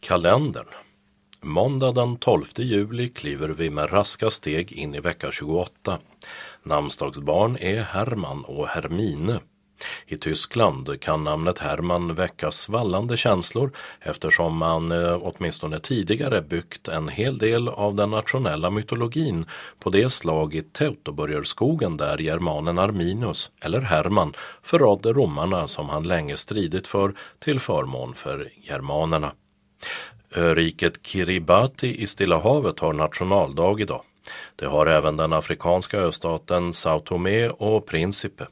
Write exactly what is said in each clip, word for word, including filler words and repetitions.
Kalendern. Måndag den tolfte juli kliver vi med raska steg in i vecka tjugoåtta. Namnsdagsbarn är Hermann och Hermine. I Tyskland kan namnet Hermann väcka svallande känslor eftersom man eh, åtminstone tidigare byggt en hel del av den nationella mytologin på det slag i Teutoburgerskogen där germanen Arminius, eller Hermann, förrådde romarna som han länge stridit för till förmån för germanerna. Öriket Kiribati i Stilla havet har nationaldag idag. Det har även den afrikanska östaten Sao Tomé och Principe.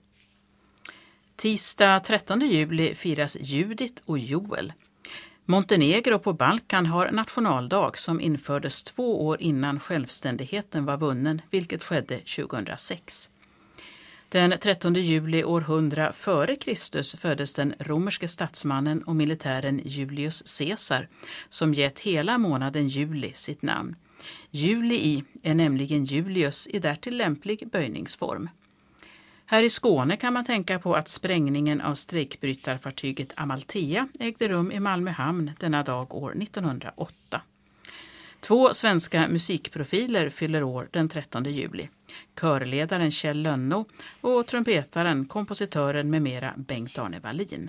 Tisdag trettonde juli firas Judit och Joel. Montenegro på Balkan har nationaldag som infördes två år innan självständigheten var vunnen, vilket skedde tjugohundrasex. Den trettonde juli år hundra före Kristus föddes den romerske statsmannen och militären Julius Caesar som gett hela månaden juli sitt namn. Julii är nämligen Julius i därtill lämplig böjningsform. Här i Skåne kan man tänka på att sprängningen av strejkbrytarfartyget Amalthea ägde rum i Malmö hamn denna dag år nittonhundraåtta. Två svenska musikprofiler fyller år den trettonde juli. Körledaren Kjell Lönno och trumpetaren, kompositören med mera Bengt-Arne Wallin.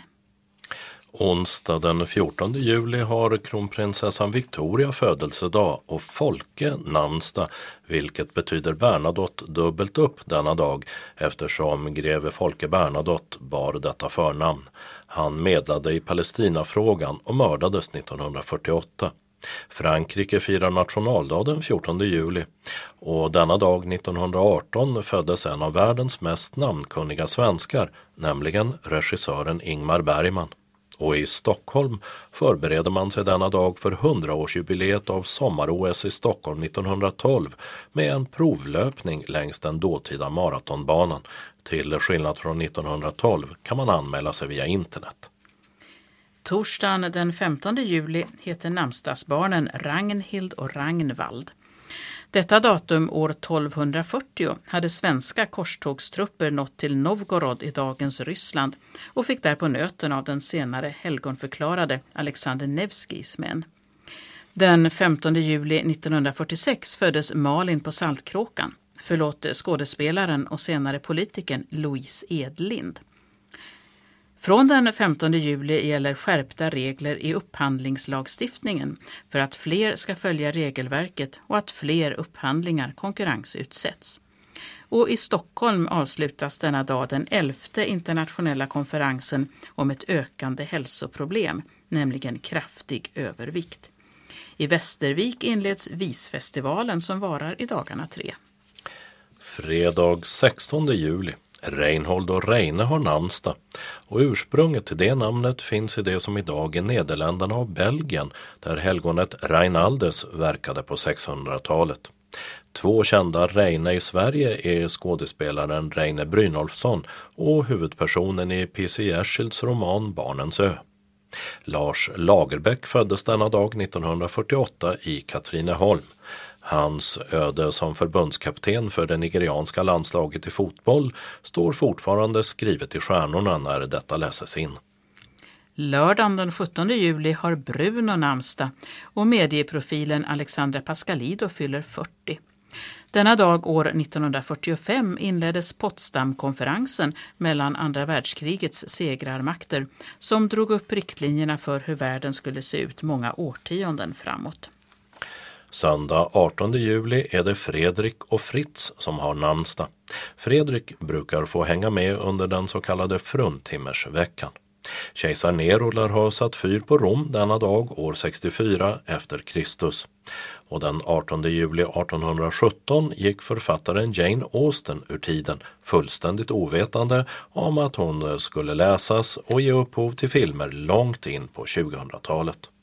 Onsdag den fjortonde juli har kronprinsessan Victoria födelsedag och Folke namnsdag, vilket betyder Bernadotte dubbelt upp denna dag eftersom greve Folke Bernadotte bar detta förnamn. Han medlade i Palestinafrågan och mördades nittonhundrafyrtioåtta. Frankrike firar nationaldag den fjortonde juli och denna dag nittonhundraarton föddes en av världens mest namnkunniga svenskar, nämligen regissören Ingmar Bergman. Och i Stockholm förbereder man sig denna dag för hundraårsjubileet av sommar-O S i Stockholm nittonhundratolv med en provlöpning längs den dåtida maratonbanan. Till skillnad från nittonhundratolv kan man anmäla sig via internet. Torsdagen den femtonde juli heter namnsdagsbarnen Ragnhild och Ragnvald. Detta datum år tolvhundrafyrtio hade svenska korstågstrupper nått till Novgorod i dagens Ryssland och fick där på nöten av den senare helgonförklarade Alexander Nevskijs män. Den femtonde juli nittonhundrafyrtiosex föddes Malin på Saltkråkan, förlåt skådespelaren och senare politikern Louise Edlind. Från den femtonde juli gäller skärpta regler i upphandlingslagstiftningen för att fler ska följa regelverket och att fler upphandlingar konkurrensutsätts. Och i Stockholm avslutas denna dag den elfte internationella konferensen om ett ökande hälsoproblem, nämligen kraftig övervikt. I Västervik inleds Visfestivalen som varar i dagarna tre. Fredag sextonde juli. Reinhold och Reine har namnsdag och ursprunget till det namnet finns i det som idag är Nederländerna och Belgien där helgonet Reinaldes verkade på sexhundratalet. Två kända Reine i Sverige är skådespelaren Reine Brynolfsson och huvudpersonen i P C Jersilds roman Barnens ö. Lars Lagerbäck föddes denna dag nittonhundrafyrtioåtta i Katrineholm. Hans öde som förbundskapten för det nigerianska landslaget i fotboll står fortfarande skrivet i stjärnorna när detta läses in. Lördagen den sjuttonde juli har Bruno namnsdag och medieprofilen Alexandra Pascalido fyller fyrtio. Denna dag år nittonhundrafyrtiofem inleddes Potsdamkonferensen mellan andra världskrigets segrarmakter som drog upp riktlinjerna för hur världen skulle se ut många årtionden framåt. Söndag artonde juli är det Fredrik och Fritz som har namnsdag. Fredrik brukar få hänga med under den så kallade fruntimmersveckan. Kejsar Nero lär ha satt fyr på Rom denna dag år sextiofyra efter Kristus. Och den artonde juli artonhundrasjutton gick författaren Jane Austen ur tiden fullständigt ovetande om att hon skulle läsas och ge upphov till filmer långt in på tjugohundratalet.